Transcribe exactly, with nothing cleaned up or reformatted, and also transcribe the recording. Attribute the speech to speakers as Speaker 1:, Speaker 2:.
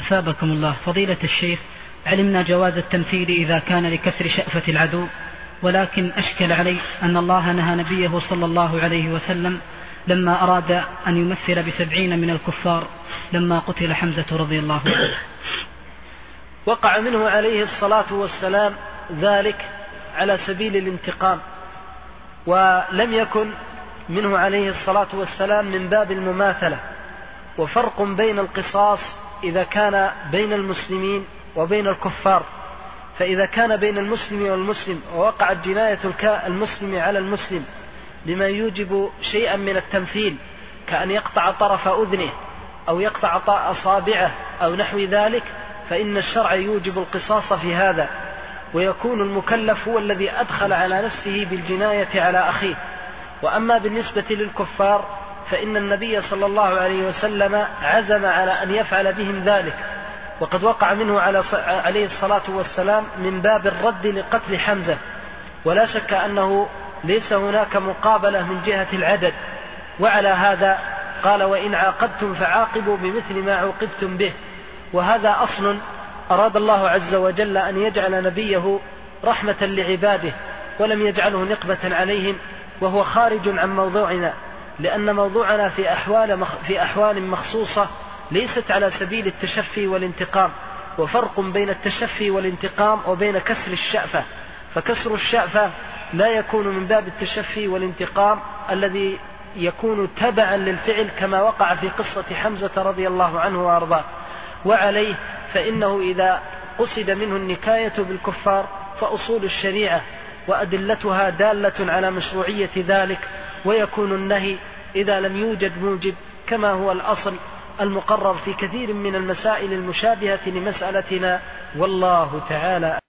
Speaker 1: أثابكم الله. فضيلة الشيخ، علمنا جواز التمثيل إذا كان لكسر شأفة العدو، ولكن أشكل علي أن الله نهى نبيه صلى الله عليه وسلم لما أراد أن يمثل بسبعين من الكفار لما قتل حمزة رضي الله عنه.
Speaker 2: وقع منه عليه الصلاة والسلام ذلك على سبيل الانتقام، ولم يكن منه عليه الصلاة والسلام من باب المماثلة. وفرق بين القصاص إذا كان بين المسلمين وبين الكفار، فإذا كان بين المسلم والمسلم ووقعت جناية المسلم على المسلم بما يوجب شيئا من التمثيل كأن يقطع طرف أذنه أو يقطع أصابعه أو نحو ذلك، فإن الشرع يوجب القصاص في هذا، ويكون المكلف هو الذي أدخل على نفسه بالجناية على أخيه. وأما بالنسبة للكفار فإن النبي صلى الله عليه وسلم عزم على أن يفعل بهم ذلك، وقد وقع منه عليه الصلاة والسلام من باب الرد لقتل حمزة، ولا شك أنه ليس هناك مقابلة من جهة العدد. وعلى هذا قال: وإن عاقبتم فعاقبوا بمثل ما عوقبتم به. وهذا أصل أراد الله عز وجل أن يجعل نبيه رحمة لعباده ولم يجعله نقمة عليهم، وهو خارج عن موضوعنا، لأن موضوعنا في أحوال, مخ في أحوال مخصوصة ليست على سبيل التشفي والانتقام. وفرق بين التشفي والانتقام وبين كسر الشأفة، فكسر الشأفة لا يكون من باب التشفي والانتقام الذي يكون تبعا للفعل كما وقع في قصة حمزة رضي الله عنه وأرضاه. وعليه فإنه إذا قصد منه النكاية بالكفار فأصول الشريعة وأدلتها دالة على مشروعية ذلك، ويكون النهي إذا لم يوجد موجب كما هو الأصل المقرر في كثير من المسائل المشابهة لمسألتنا، والله تعالى